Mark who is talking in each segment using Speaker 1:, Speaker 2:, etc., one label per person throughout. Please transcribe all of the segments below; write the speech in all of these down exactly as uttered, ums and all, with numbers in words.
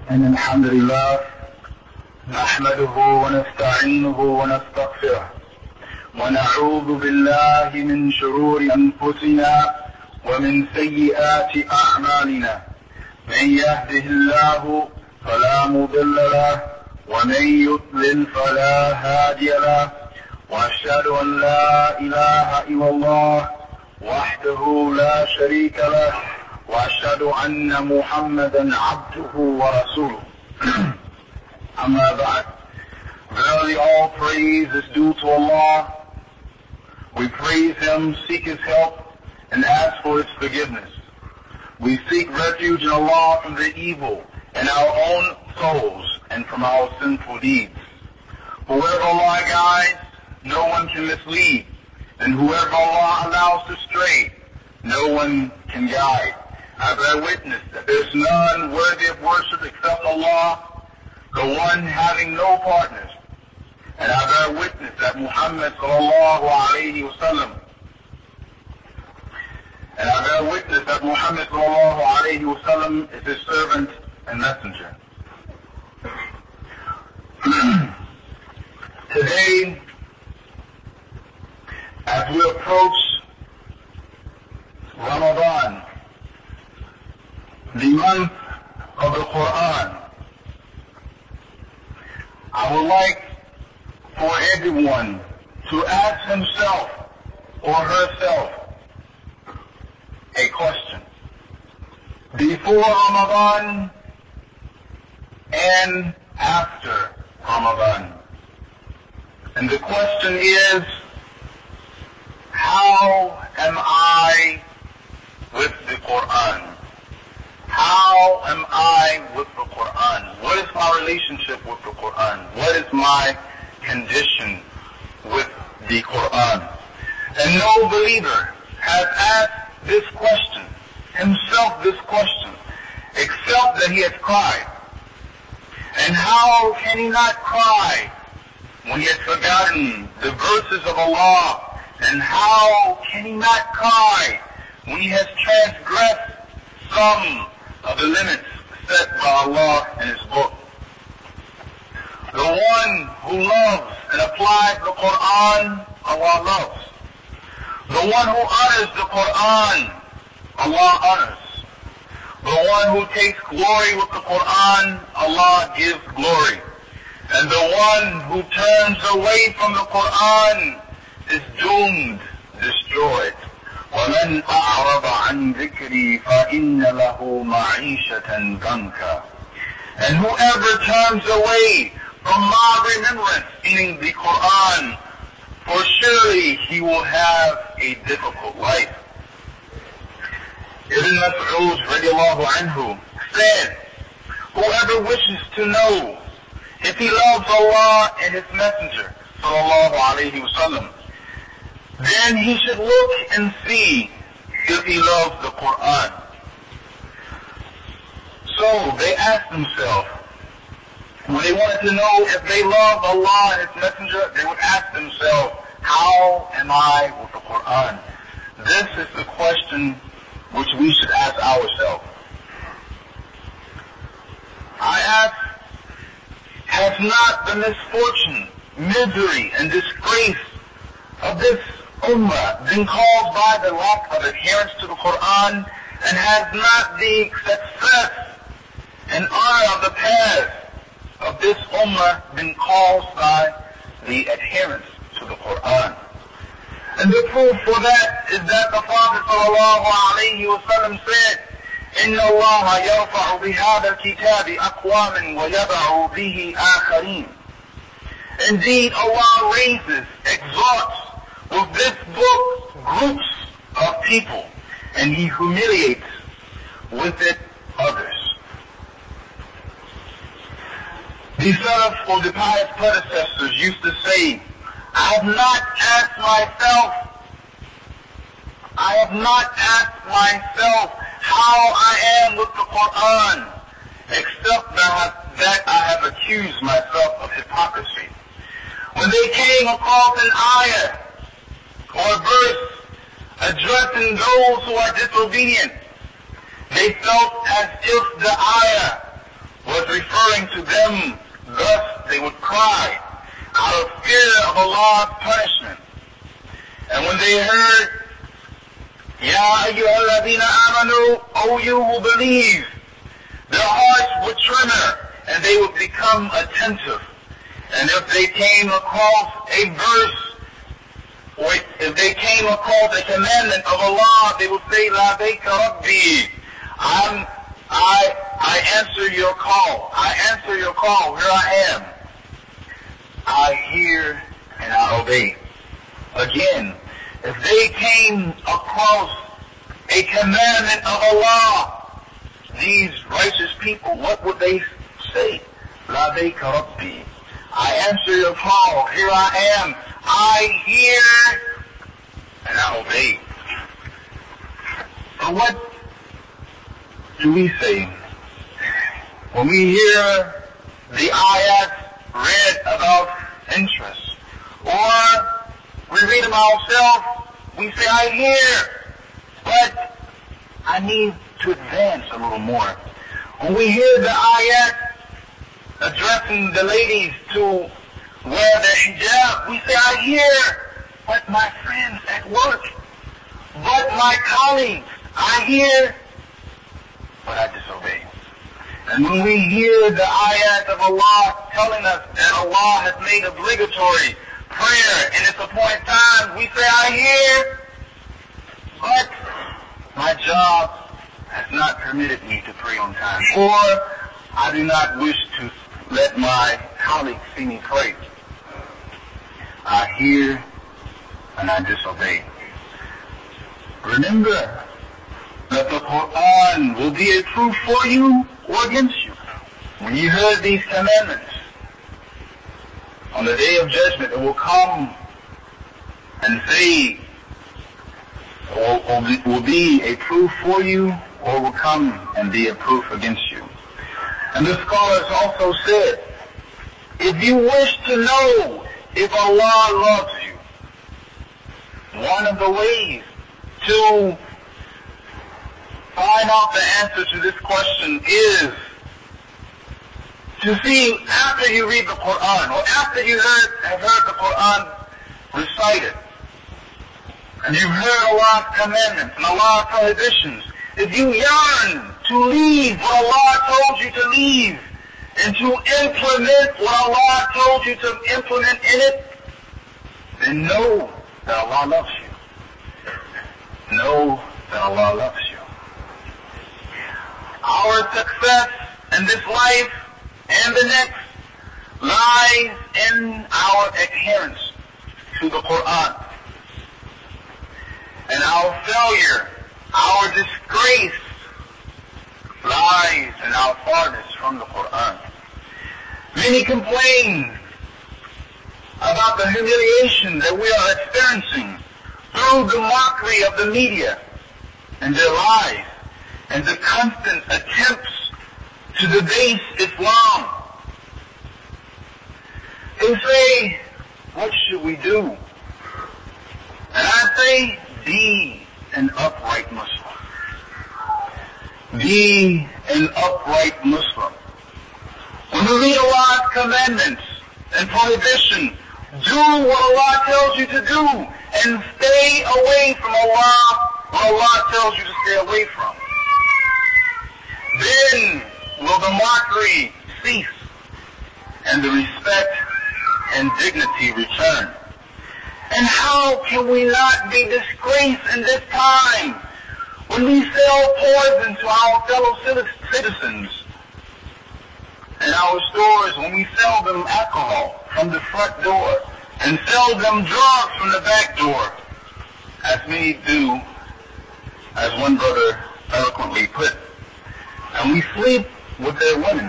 Speaker 1: إن الحمد لله نحمده ونستعينه ونستغفره ونعوذ بالله من شرور أنفسنا ومن سيئات أعمالنا. من يهده الله فلا مضل له ومن يضلل فلا هادي له، وأشهد أن لا إله إلا الله وحده لا شريك له، وأشهد أن محمدا عبده ورسوله. أما بعد. Verily all praise is due to Allah. We praise Him, seek His help, and ask for His forgiveness. We seek refuge in Allah from the evil in our own souls and from our sinful deeds. Whoever Allah guides, no one can mislead, and whoever Allah allows to stray, no one can guide. I bear witness that there is none worthy of worship except Allah, the one having no partners. And I bear witness that Muhammad sallallahu alayhi wa sallam, and I bear witness that Muhammad sallallahu alayhi wa sallam is His servant and messenger. Today, as we approach Ramadan, the month of the Quran, I would like for everyone to ask himself or herself a question. Before Ramadan and after Ramadan. And the question is, how am I with the Quran? How am I with the Quran? What is my relationship with the Quran? What is my condition with the Quran? And no believer has asked this question, himself this question, except that he has cried. And how can he not cry when he has forgotten the verses of Allah? And how can he not cry when he has transgressed some of the limits set by Allah in His book? The one who loves and applies the Quran, Allah loves. The one who honors the Quran, Allah honors. The one who takes glory with the Quran, Allah gives glory. And the one who turns away from the Quran is doomed, destroyed. وَمَنْ أَعْرَضَ عَنْ ذِكْرِي فَإِنَّ لَهُ مَعِيشَةً ضَنْكًا. And whoever turns away from my remembrance, meaning the Quran, for surely he will have a difficult life. Ibn Mas'ud radiallahu anhu said, whoever wishes to know if he loves Allah and His Messenger, sallallahu alayhi wa sallam, then he should look and see if he loves the Quran. So they asked themselves, when they wanted to know if they loved Allah and His Messenger, they would ask themselves, how am I with the Quran? This is the question which we should ask ourselves. I ask, has not the misfortune, misery, and disgrace of this ummah been caused by the lack of adherence to the Quran, and has not the success and honor of the past of this ummah been caused by the adherence to the Quran? And the proof for that is that the Prophet sallallahu alayhi wa sallam said, إِنَّ اللَّهَ يَرْفَعُ بِهَذَا الْكِتَابِ أَقْوَامًا وَيَضَعُ بِهِ آخَرِينَ. Indeed, Allah raises, exalts with this book groups of people, and He humiliates with it others. The Salaf or the pious predecessors used to say, I have not asked myself, I have not asked myself how I am with the Quran, except that, that I have accused myself of hypocrisy. When they came across an ayah or a verse addressing those who are disobedient, they felt as if the ayah was referring to them, thus they would cry out of fear of Allah's punishment. And when they heard, Ya ayyuhalladhina amanu, O you who believe, their hearts would tremor and they would become attentive. And if they came across a verse, or if they came across a commandment of Allah, they would say, Labbaika Rabbi, I'm, I, I answer your call. I answer your call. Here I am. I hear and I obey. Again, if they came across a commandment of Allah, these righteous people, what would they say? Labbaika Rabbi, I answer your call. Here I am. I hear and I obey. So what do we say when we hear the ayat read about interest? Or we read them ourselves, we say, I hear, but I need to advance a little more. When we hear the ayat addressing the ladies to wear the hijab, we say, I hear, but my friends at work, but my colleagues, I hear, but I disobey. And when we hear the ayat of Allah telling us that Allah has made obligatory prayer in its appointed time, we say, I hear, but my job has not permitted me to pray on time, or I do not wish to let my colleagues see me pray. I hear and I disobey. Remember that the Quran will be a proof for you or against you. When you heard these commandments, on the day of judgment it will come and say, or, or will be a proof for you or will come and be a proof against you. And the scholars also said, if you wish to know if Allah loves you, one of the ways to find out the answer to this question is to see, after you read the Quran, or after you heard, have heard the Quran recited, and you've heard Allah's commandments and Allah's prohibitions, if you yearn to leave what Allah told you to leave, and to implement what Allah told you to implement in it, then know that Allah loves you. Know that Allah loves you. Our success in this life and the next lies in our adherence to the Quran. And our failure, our disgrace, lies in our farthest from the Quran. Many complain about the humiliation that we are experiencing through the mockery of the media and their lies and the constant attempts to debase Islam. They say, what should we do? And I say, be an upright Muslim. Be an upright Muslim. When you read Allah's commandments and prohibition, do what Allah tells you to do and stay away from Allah what Allah tells you to stay away from. Then will the mockery cease and the respect and dignity return. And how can we not be disgraced in this time when we sell poison to our fellow citizens in our stores, when we sell them alcohol from the front door and sell them drugs from the back door, as many do, as one brother eloquently put, and we sleep with their women,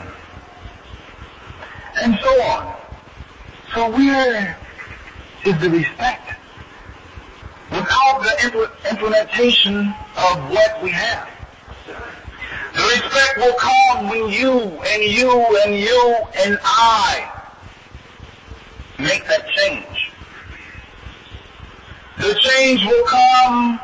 Speaker 1: and so on. So where is the respect without the impl- implementation of what we have? The respect will come when you and you and you and I make that change. The change will come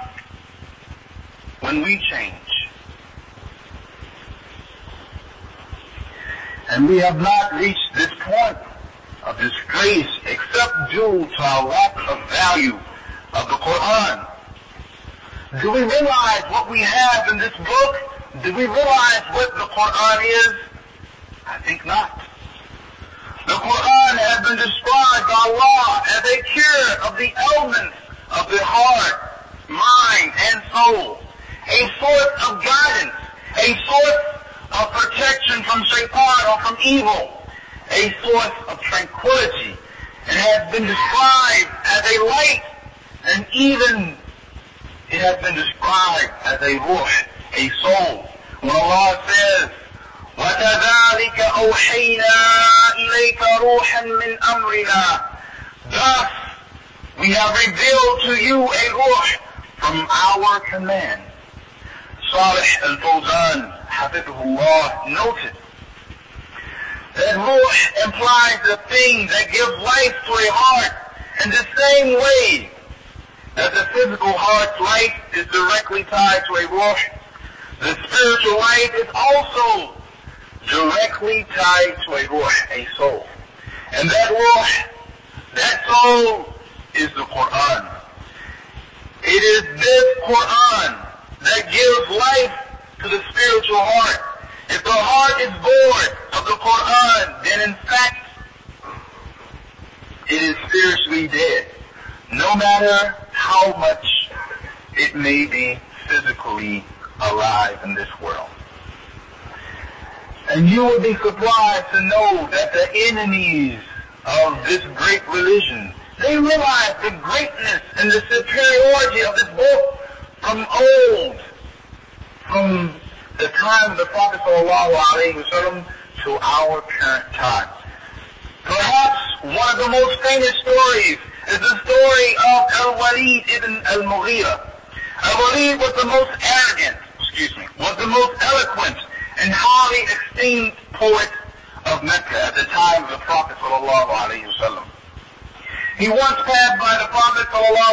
Speaker 1: when we change. And we have not reached this point of disgrace except due to our lack of value of the Quran. Do we realize what we have in this book? Do we realize what the Quran is? I think not. The Quran has been described by Allah as a cure of the ailments of the heart, mind, and soul, a source of guidance, a source of protection from shaitan or from evil, a source of tranquility, and has been described as a light, and even it has been described as a ruh, a soul. When Allah says, وَكَذَلِكَ أَوْحَيْنَا إِلَيْكَ رُوحًا مِّنْ أَمْرِنَا. Thus, we have revealed to you a ruh from our command. Salih al-Fawzan, Hafidhullah, noted that ruh implies the thing that gives life to a heart in the same way that the physical heart's life is directly tied to a ruh. The spiritual life is also directly tied to a ruh, a soul. And that ruh, that soul, is the Quran. It is this Quran that gives life to the spiritual heart. If the heart is void of the Quran, then in fact, it is spiritually dead, no matter how much it may be physically alive in this world. And you will be surprised to know that the enemies of this great religion, they realize the greatness and the superiority of this book from old, from the time of the Prophet ﷺ to our current time. Perhaps one of the most famous stories is the story of Al-Walid ibn al-Mughira. Al-Walid was the most arrogant, excuse me, was the most eloquent and highly esteemed poet of Mecca at the time of the Prophet ﷺ. He once passed by the Prophet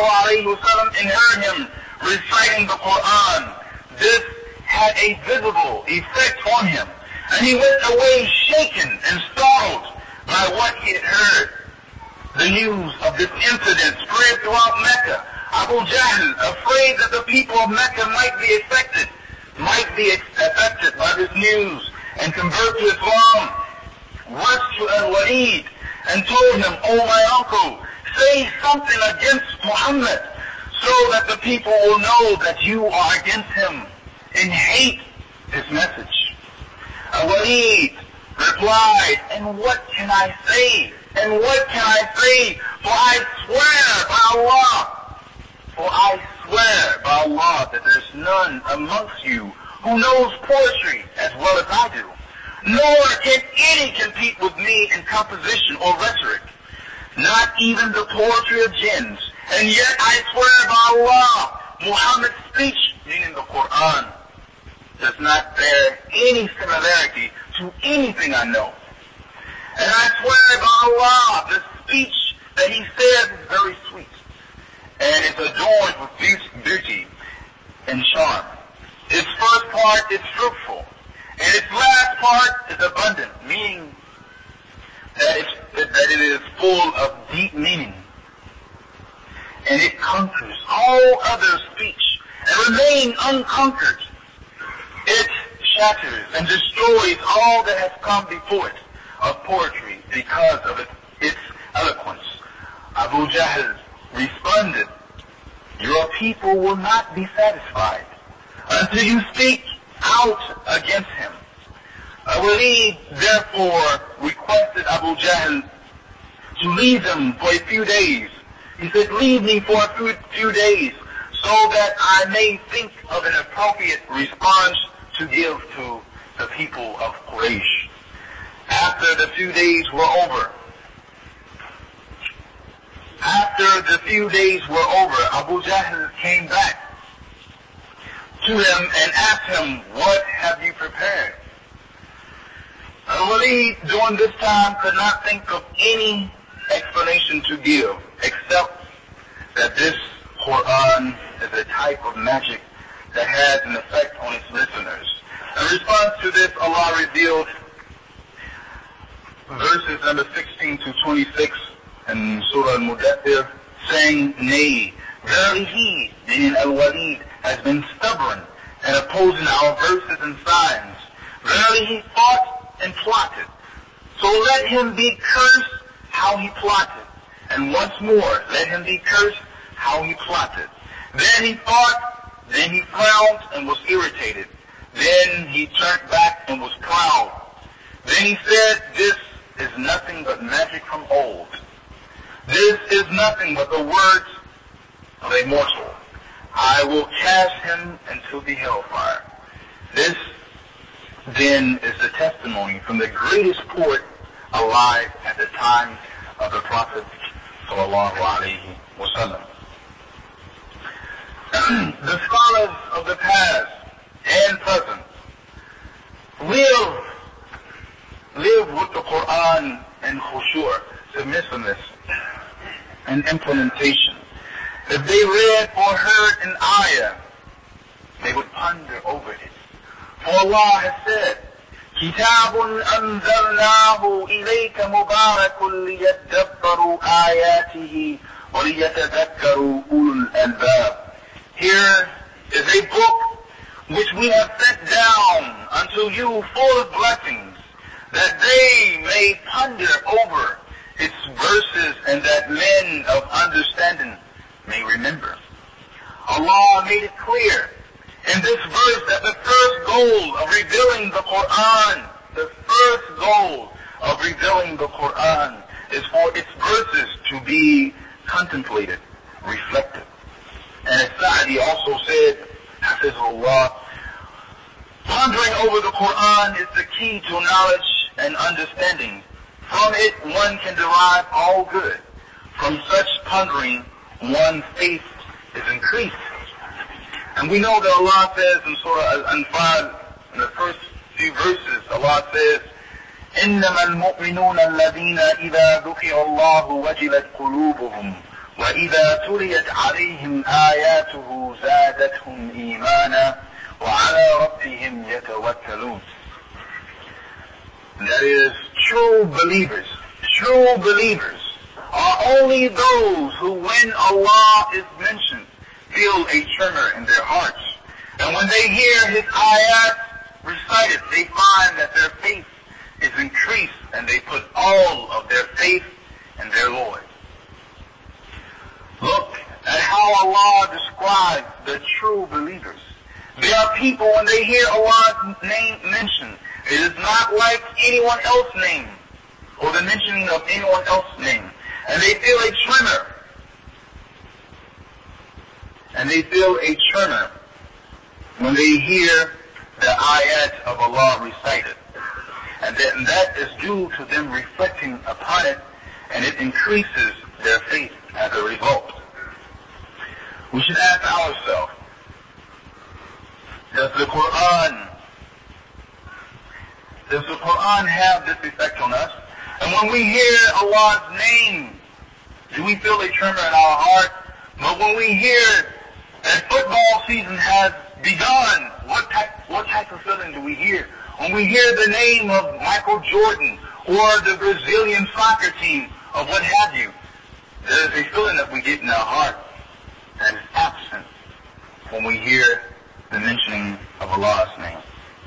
Speaker 1: ﷺ and heard him reciting the Quran. This had a visible effect on him, and he went away shaken and startled by what he had heard. The news of this incident spread throughout Mecca. Abu Jahl, afraid that the people of Mecca might be affected, might be affected by this news and convert to Islam, rushed to Al-Walid and told him, "Oh my uncle, say something against Muhammad so that the people will know that you are against him and hate his message." Al-Walid replied, "And what can I say? And what can I say? For I swear by Allah, for I swear by Allah that there's none amongst you who knows poetry as well as I do, nor can any compete with me in composition or rhetoric, not even the poetry of jinns. And yet I swear by Allah, Muhammad's speech," meaning the Quran, "does not bear any similarity to anything I know. And I swear by Allah, the speech that he says is very sweet, and it's adorned with beauty and charm. Its first part is fruitful, and its last part is abundant," meaning that, it's, that it is full of deep meaning. "And it conquers all other speech and remains unconquered. It shatters and destroys all that has come before it of poetry because of it, its eloquence." Abu Jahl responded, "Your people will not be satisfied until you speak out against him." Al-Walid therefore requested Abu Jahl to leave him for a few days. He said, "Leave me for a few, few days so that I may think of an appropriate response to give to the people of Quraysh." After the few days were over, after the few days were over, Abu Jahl came back to him and asked him, "What have you prepared?" Al-Walid during this time could not think of any explanation to give except that this Quran is a type of magic that has an effect on its listeners. In response to this, Allah revealed verses number sixteen to twenty-six in Surah Al-Mudaththir, saying, "Nay, verily he, meaning Al-Walid, has been stubborn and opposing our verses and signs. Verily he fought and plotted. So let him be cursed how he plotted. And once more, let him be cursed how he plotted. Then he thought, then he frowned and was irritated. Then he turned back and was proud. Then he said, this is nothing but magic from old. This is nothing but the words of a mortal. I will cast him into the hellfire." This then is the testimony from the greatest poet alive at the time of the Prophet sallallahu alaihi wasallam. The scholars of the past and present live, live with the Quran in khushu', submissiveness, and implementation. If they read or heard an ayah, they would ponder over it. For Allah has said, كِتَابٌ أَنزَلْنَاهُ إِلَيْكَ مُبَارَكٌ لِيَدَّبَّرُوا آيَاتِهِ وَلِيَتَذَكَّرُوا أُولُو الْأَلْبَابِ. Here is a book which we have sent down unto you full of blessings, that they may ponder over its verses and that men of understanding may remember. Allah made it clear in this verse that the first goal of revealing the Quran, the first goal of revealing the Quran is for its verses to be contemplated, reflected. And as Sa'di also said, Hafizullah, pondering over the Quran is the key to knowledge and understanding. From it one can derive all good. From such pondering, one's faith is increased. And we know that Allah says in Surah Al-Anfal, in the first few verses, Allah says, إِنَّمَا الْمُؤْمِنُونَ الَّذِينَ إِذَا ذُكِرَ اللَّهُ وَجِلَتْ قُلُوبُهُمْ وَإِذَا تُلِيَتْ عَلَيْهِمْ آيَاتُهُ زَادَتْهُمْ إِيمَانًا وَعَلَى رَبِّهِمْ يَتَوَكَّلُونَ. That is, true believers, true believers are only those who, when Allah is mentioned, feel a tremor in their hearts. And when they hear His ayat recited, they find that their faith is increased and they put all of their faith in their Lord. Look at how Allah describes the true believers. They are people, when they hear Allah's name mentioned, it is not like anyone else's name or the mentioning of anyone else's name. And they feel a tremor. And they feel a tremor when they hear the ayat of Allah recited. And that, and that is due to them reflecting upon it, and it increases their faith as a result. We should ask ourselves, does the Quran, does the Quran have this effect on us? And when we hear Allah's name, do we feel a tremor in our heart? But when we hear that football season has begun, what type, what type of feeling do we hear? When we hear the name of Michael Jordan or the Brazilian soccer team or what have you, there is a feeling that we get in our heart that is absent when we hear the mentioning of Allah's name.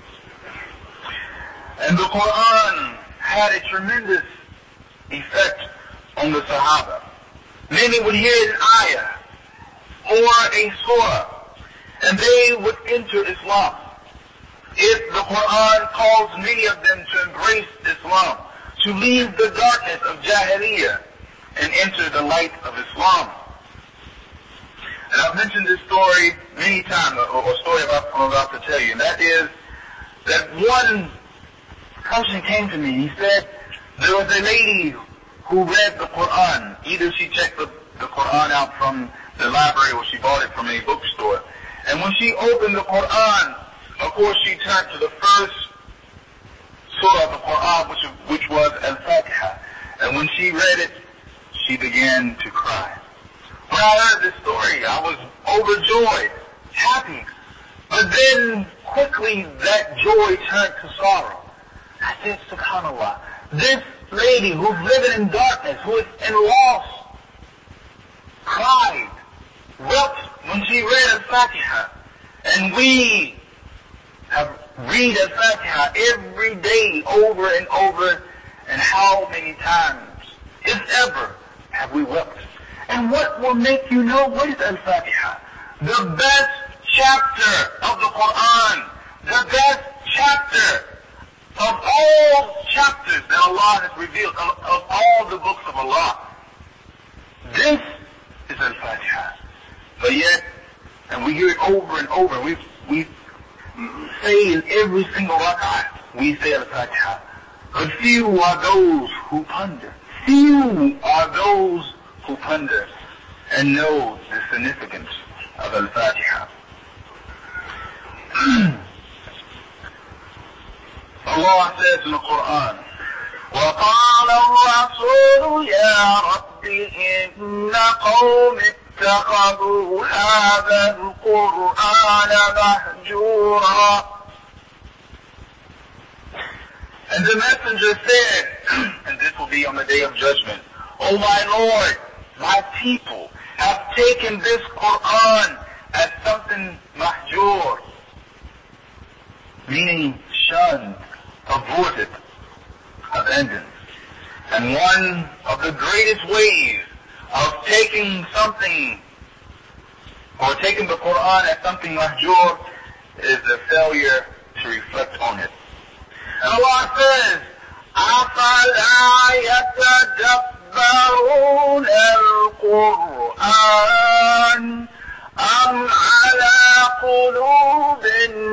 Speaker 1: And the Quran had a tremendous effect on the Sahaba. Many would hear an ayah or a surah, and they would enter Islam. If the Quran calls many of them to embrace Islam, to leave the darkness of Jahiliyyah and enter the light of Islam. And I've mentioned this story many times, or a story about, I'm about to tell you, and that is that one person came to me. He said there was a lady who read the Quran. Either she checked the, the Quran out from the library or she bought it from a bookstore. And when she opened the Quran, of course she turned to the first surah of the Quran, which, which was Al-Fatiha. And when she read it, she began to cry. When I heard this story, I was overjoyed, happy. But then quickly that joy turned to sorrow. I said, SubhanAllah, this lady who's living in darkness, who is in loss, cried, wept when she read Al-Fatiha. And we have read Al-Fatiha every day over and over, and how many times, if ever, have we wept? And what will make you know what is Al-Fatiha? The best chapter of the Quran, the best chapter of all chapters that Allah has revealed, of, of all the books of Allah. This is Al-Fatiha. But yet, and we hear it over and over, we we say in every single rak'ah, we say Al-Fatiha. But few are those who ponder. Few are those who ponder and know the significance of Al-Fatiha. Allah says in the Quran, وَقَالَ الرَّسُولُ يَا رَبِّ إِنَّ قَوْمِ اتَّخَذُوا هَذَا الْقُرْآنَ مَهْجُورًا. And the messenger said, and this will be on the day of judgment, O my Lord, my people have taken this Quran as something mahjur, meaning shunned, avoided, abandoned. And one of the greatest ways of taking something, or taking the Quran as something mahjur, is the failure to reflect on it. And Allah says, أَفَلَا يَتَدَبَّرُونَ الْقُرْآنَ أَمْ عَلَى قُلُوبٍ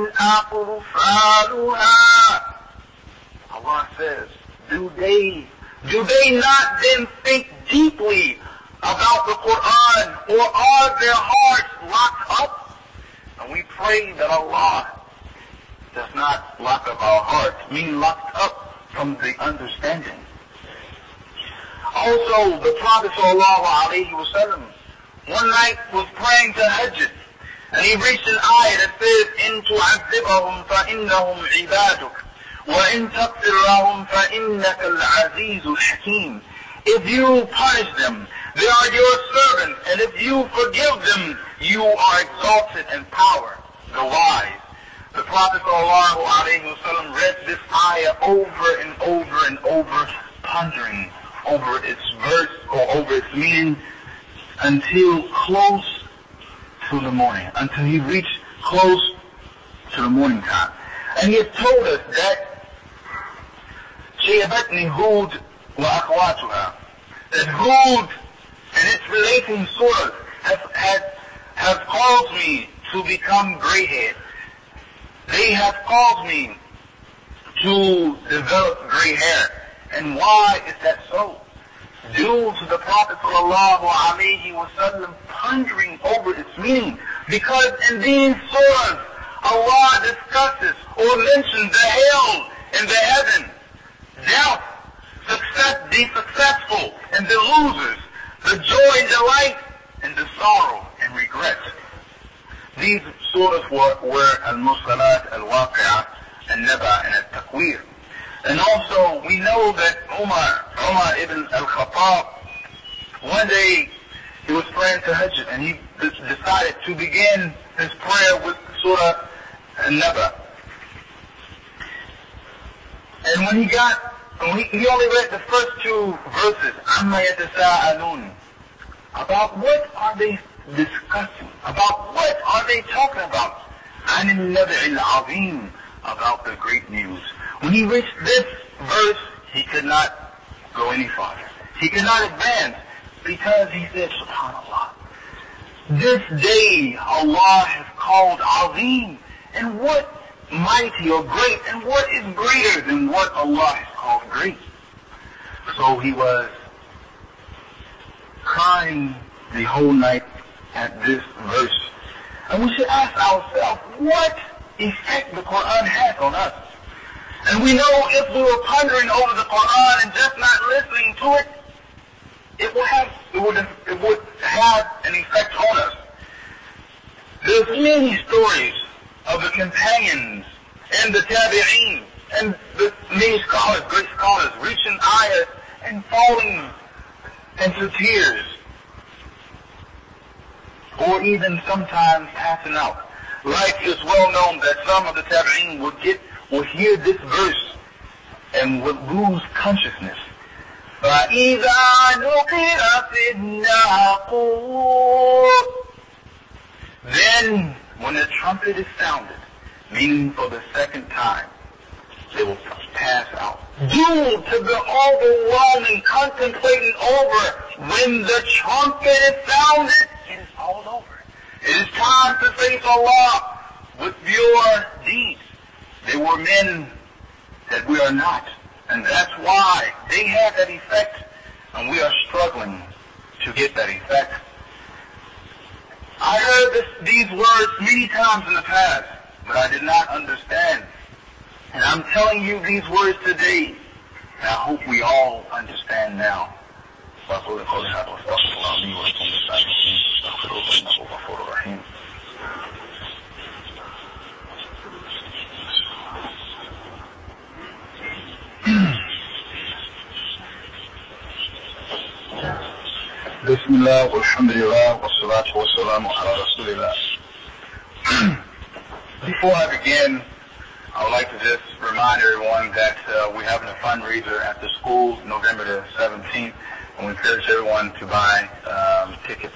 Speaker 1: أَقْفَالُهَا. Allah says, do they, do they not then think deeply about the Quran, or are their hearts locked up? And we pray that Allah does not lock up our hearts, mean locked up from the understanding. Also, the Prophet sallallahu alaihi wasallam one night was praying tahajjud, and he reached an ayah that says, إِن تُعَذِّبَهُمْ فَإِنَّهُمْ عِبَادُكَ وَإِن تَغْفِرْ لَهُمْ فَإِنَّكَ الْعَزِيزُ الْحَكِيمُ. If you punish them, they are your servants, and if you forgive them, you are exalted in power, the wise. The Prophet sallallahu alaihi wasallam read this ayah over and over and over, pondering over its verse or over its meaning until close to the morning, until he reached close to the morning time. And he has told us that شَيَبَتْنِي هُودْ وَأَخْوَاتُهَا, that Hud and its relating surahs have, have, have caused me to become gray-haired. They have caused me to develop gray hair. And why is that so? Due to the Prophet sallallahu alaihi wasallam pondering over its meaning. Because in these surahs, Allah discusses or mentions the hell and the heaven, death, success, the successful and the losers, the joy and delight, and the sorrow and regret. These surahs were, were Al-Mursalat, Al-Waqi'ah, Al-Naba, and Al-Takwir. And also, we know that Umar, Umar ibn al-Khattab, one day he was praying tahajjud, and he decided to begin his prayer with Surah Al-Naba. And when he got, when he, he only read the first two verses, Amma yatasa'alun, about what are they discussing? About what are they talking about? عن النبع العظيم, about the great news. When he reached this verse, he could not go any farther. He could not advance because he said, SubhanAllah, this day Allah has called Azim, and what mighty or great, and what is greater than what Allah has called great? So he was crying the whole night at this verse. And we should ask ourselves, what effect the Quran has on us? And we know if we were pondering over the Quran and just not listening to it, it would have, it would, it would have an effect on us. There's many stories of the companions and the tabi'een And the many scholars, great scholars, reaching ayah and falling into tears, or even sometimes passing out. Like it's well known that some of the tabi'een would get, would hear this verse and would lose consciousness. فَإِذَا نُقِرَ فِي النَّاقُورِ. Then, when the trumpet is sounded, meaning for the second time, they will pass out. Due to the overwhelming contemplating over when the trumpet is sounded, it is all over. It is time to face Allah with your deeds. They were men that we are not. And that's why they had that effect, and we are struggling to get that effect. I heard this, these words many times in the past, but I did not understand. And I'm telling you these words today, and I hope we all understand now. Bismillah, walhamdulillah, wassalatu wassalamu ala rasulillah. Before I begin, I would like to just remind everyone that uh, we're having a fundraiser at the school November the seventeenth, and we encourage everyone to buy um, tickets.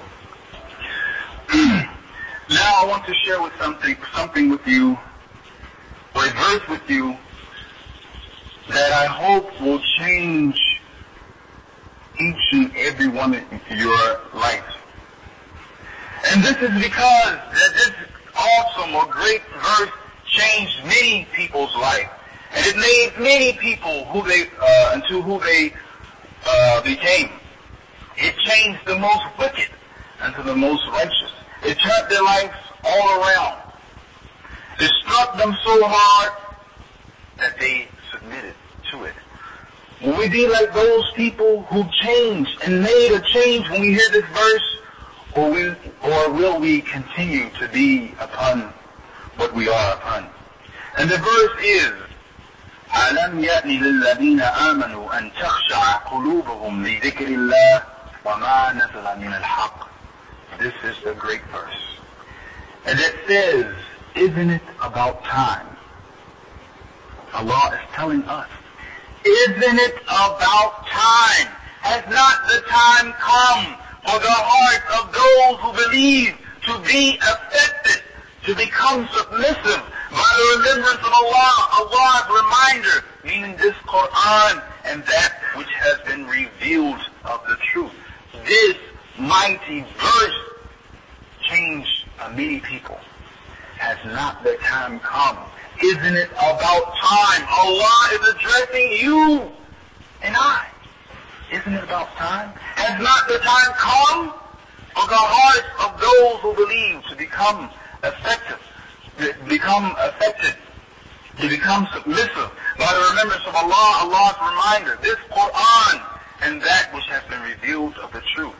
Speaker 1: Now I want to share with something, something with you, or a verse with you, that I hope will change each and every one of your life. And this is because that this awesome or great verse changed many people's life, and it made many people who they uh, into who they uh, became. It changed the most wicked into the most righteous. It turned their lives all around. It struck them so hard that they submitted to it. Will we be like those people who changed and made a change when we hear this verse, or will, or will we continue to be upon what we are upon? And the verse is, أَلَمْ يَأْنِ لِلَّذِينَ آمَنُوا أَن تَخْشَعَ قُلُوبُهُمْ لِذِكْرِ اللَّهِ وَمَا نَزَلَ مِنَ الْحَقِّ. This is the great verse. And it says, isn't it about time? Allah is telling us, isn't it about time? Has not the time come for the hearts of those who believe to be affected, to become submissive by the remembrance of Allah, Allah's reminder, meaning this Quran and that which has been revealed of the truth. This mighty verse changed many people. Has not the time come? Isn't it about time? Allah is addressing you and I. Isn't it about time? Has not the time come for the hearts of those who believe to become effective, to become affected, to become submissive by the remembrance of Allah, Allah's reminder, this Quran, and that which has been revealed of the truth?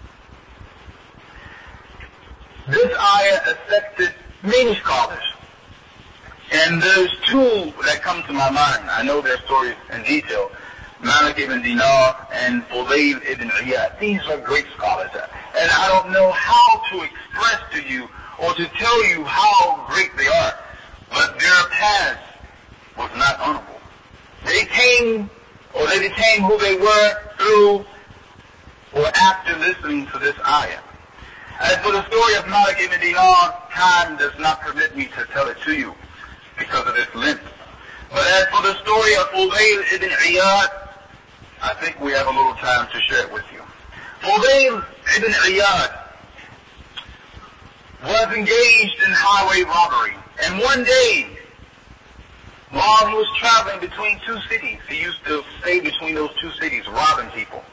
Speaker 1: This ayah affected many scholars. And there's two that come to my mind. I know their stories in detail. Malik ibn Dinar and Fudayl ibn Iyad. These are great scholars. And I don't know how to express to you or to tell you how great they are. But their past was not honorable. They came, or they became who they were through or after listening to this ayah. As for the story of Malik ibn Dinar, time does not permit me to tell it to you because of its length. But as for the story of Fudayl ibn Iyad, I think we have a little time to share it with you. Fudayl ibn Iyad was engaged in highway robbery. And one day, while he was traveling between two cities, he used to stay between those two cities, robbing people.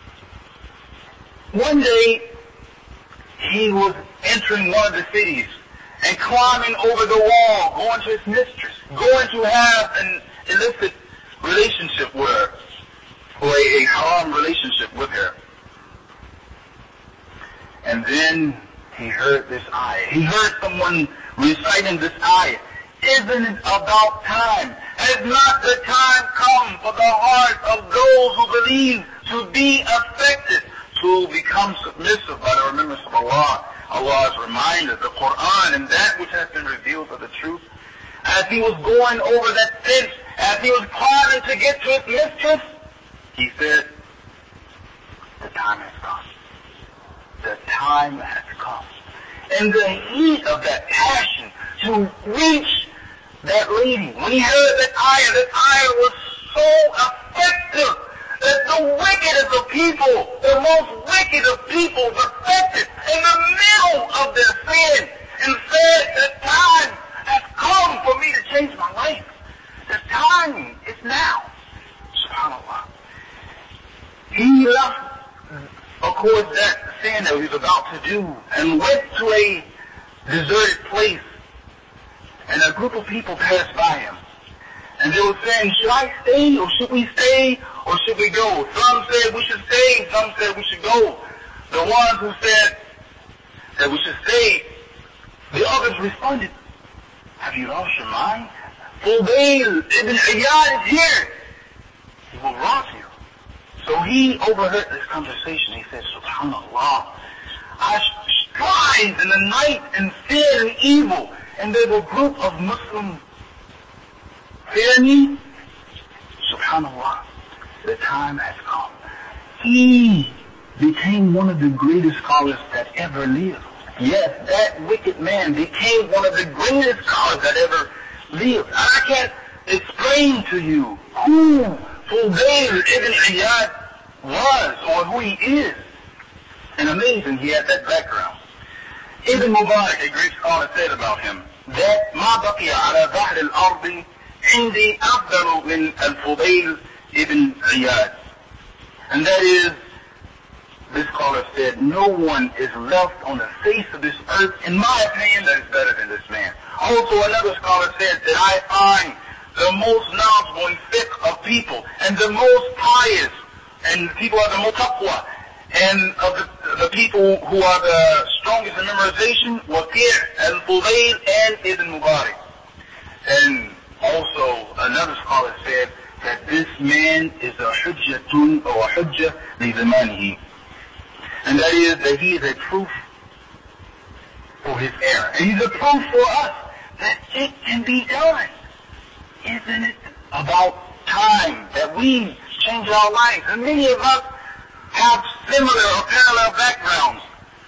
Speaker 1: One day, he was entering one of the cities and climbing over the wall, going to his mistress, going to have an illicit relationship with her, or a, a haram relationship with her. And then he heard this ayah. He heard someone reciting this ayah. Isn't it about time? Has Has not the time come for the heart of those who believe to be affected, to become submissive by the remembrance of Allah, Allah's reminder, the Quran, and that which has been revealed of the truth? As he was going over that fence, as he was climbing to get to his mistress, he said, the time has come. The time has come. In the heat of that passion to reach that lady, when he heard that ayah, that ayah was so effective that the wickedest of people, the most wicked of people, was affected in the middle of their sin and said, the time has come for me to change my life. The time is now. SubhanAllah. He left, of course, that sin that he was about to do and went to a deserted place. And a group of people passed by him. And they were saying, should I stay or should we stay or should we go? Some said we should stay, some said we should go. The ones who said that we should stay, the others responded, have you lost your mind? Fudail ibn Iyad is here. He will rob you. So he overheard this conversation. He said, SubhanAllah, I strive in the night in sin and evil. And there's a group of Muslims fear me. SubhanAllah, the time has come. He became one of the greatest scholars that ever lived. Yes, that wicked man became one of the greatest scholars that ever lived. I can't explain to you who Fudail ibn Iyad was or who he is. And amazing, he had that background. Ibn Mubarak, a Greek scholar, said about him that ما بقي على ظهر الأرض عندي أفضل من الفضيل ibn Iyad. And that is, this scholar said, no one is left on the face of this earth, in my opinion, that is better than this man. Also, another scholar said that I find the most knowledgeable and fit of people, and the most pious, and people are the most taqwa, and of the, the people who are the strongest in memorization, Waqi' al-Fudail and Ibn Mubarak. And also, another scholar said that this man is a hujjatun or a hujjah li zamanihi. And that is that he is a proof for his error. And he's a proof for us that it can be done. Isn't it about time that we change our lives? And many of us have similar or parallel backgrounds.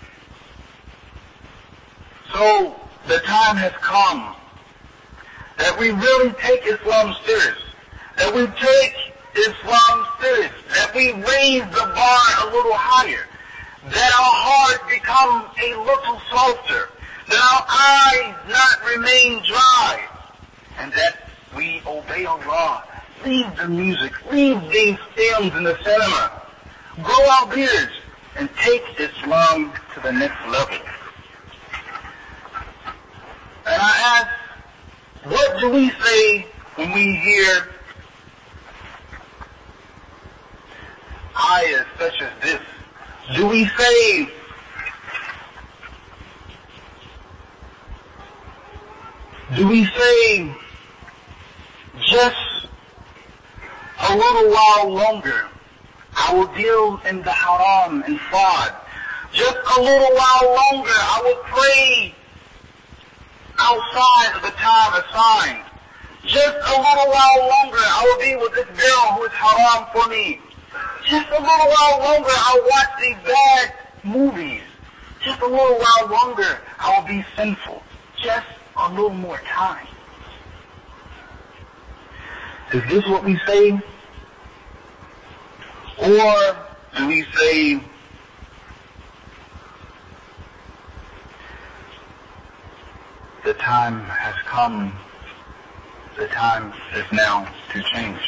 Speaker 1: So the time has come that we really take Islam serious, that we take Islam serious, that we raise the bar a little higher, that our hearts become a little softer, that our eyes not remain dry, and that we obey Allah. Leave the music, leave these films in the cinema, grow our beards, and take Islam to the next level. And I ask, what do we say when we hear ayahs such as this? Do we say, do we say, just a little while longer, I will deal in the haram and fraud. Just a little while longer, I will pray outside of the time assigned. Just a little while longer, I will be with this girl who is haram for me. Just a little while longer, I'll watch these bad movies. Just a little while longer, I will be sinful. Just a little more time. Is this what we say? Or do we say, the time has come, the time is now to change?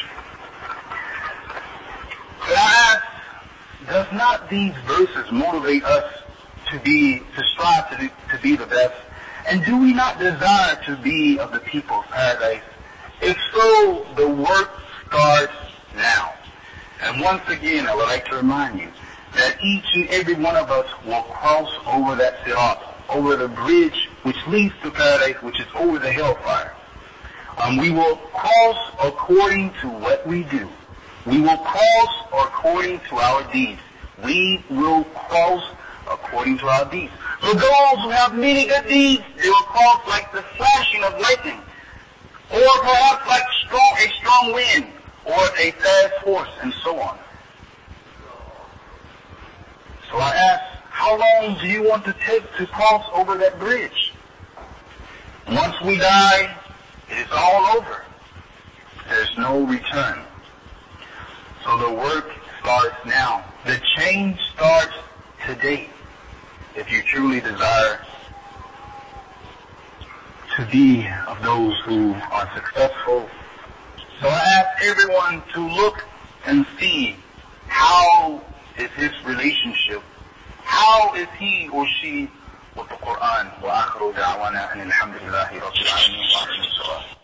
Speaker 1: But I ask, does not these verses motivate us to be, to strive to, be, to be the best? And do we not desire to be of the people's paradise? If so, the work starts now. And once again, I would like to remind you that each and every one of us will cross over that sirat, over the bridge which leads to paradise, which is over the hellfire. Um, we will cross according to what we do. We will cross according to our deeds. We will cross according to our deeds. For those who have many good deeds, they will cross like the flashing of lightning, or perhaps like strong, a strong wind, or a fast horse, and so on. So I ask, how long do you want to take to cross over that bridge? Once we die, it is all over. There's no return. So the work starts now. The change starts today. If you truly desire to be of those who are successful. So I ask everyone to look and see how is his relationship, how is he or she with the Quran. وآخر دعوانا أن الحمد لله رب العالمين وآخر الصلاة.